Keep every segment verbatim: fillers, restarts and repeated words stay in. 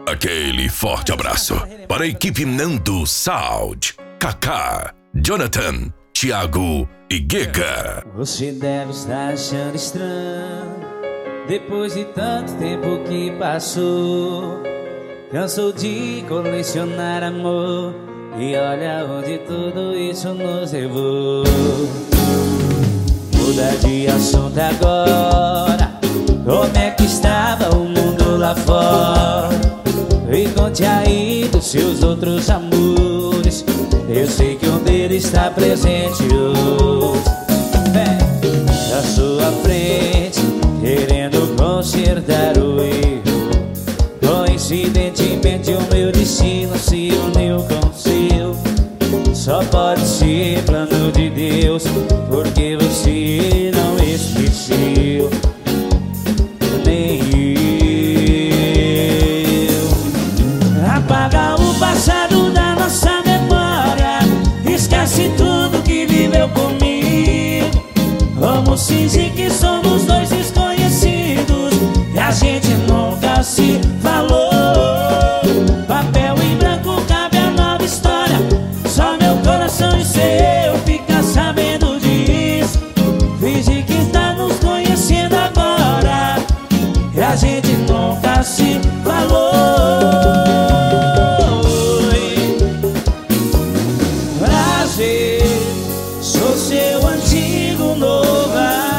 Aquele forte abraço para a equipe Nando Sound, Kaká, Jonathan, Thiago e Giga. Você deve estar achando estranho, depois de tanto tempo que passou. Cansou de colecionar amor, e olha onde tudo isso nos levou. Muda de assunto agora, como é que estava o mundo lá fora? E conte aí dos seus outros amores, eu sei que um deles está presente hoje. Vem na sua frente, querendo consertar o erro. Coincidentemente o meu destino se uniu com o seu. Só pode ser plano de Deus, porque você não esqueceu, nem eu. Apaga o passado da nossa memória, esquece tudo que viveu comigo. Vamos fingir que somos dois desconhecidos, e a gente nunca se falou. Papel em branco cabe a nova história, só meu coração e seu fica sabendo disso. Finge que está nos conhecendo agora, e a gente nunca se falou. Prazer, sou seu antigo novo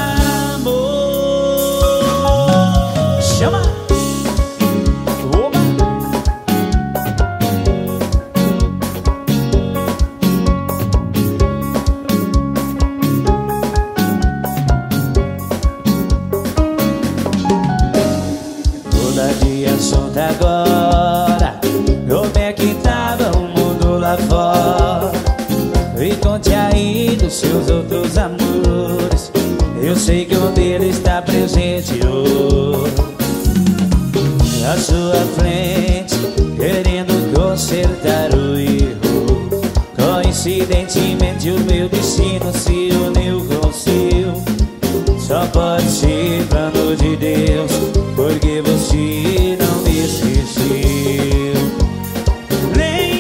amor. Chama! Assunto agora, como é que tava o mundo lá fora? E conte aí dos seus outros amores, eu sei que um deles está presente hoje. Na sua frente, querendo consertar o erro. Coincidentemente o meu destino se uniu com o seu. Só pode ser plano de Deus, porque você não me esqueceu, nem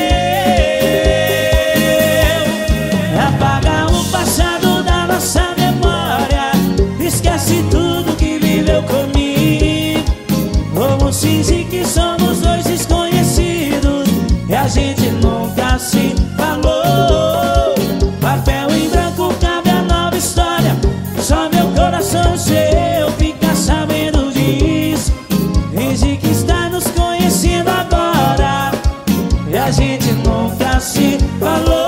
eu. Apaga o passado da nossa memória, esquece tudo que viveu comigo. Vamos fingir que somos dois desconhecidos, e a gente nunca se falou. Papel em branco cabe a nova história, só meu coração seu fica sabendo disso. Finge que está nos conhecendo agora, e a gente nunca se falou.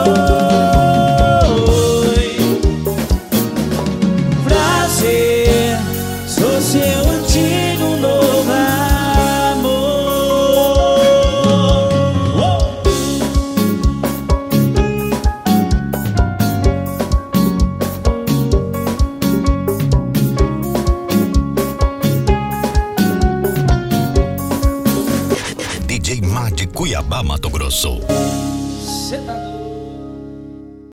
Prazer, sou seu antigo novo amor. D J Má de Cuiabá, Mato Grosso. Cê tá doido?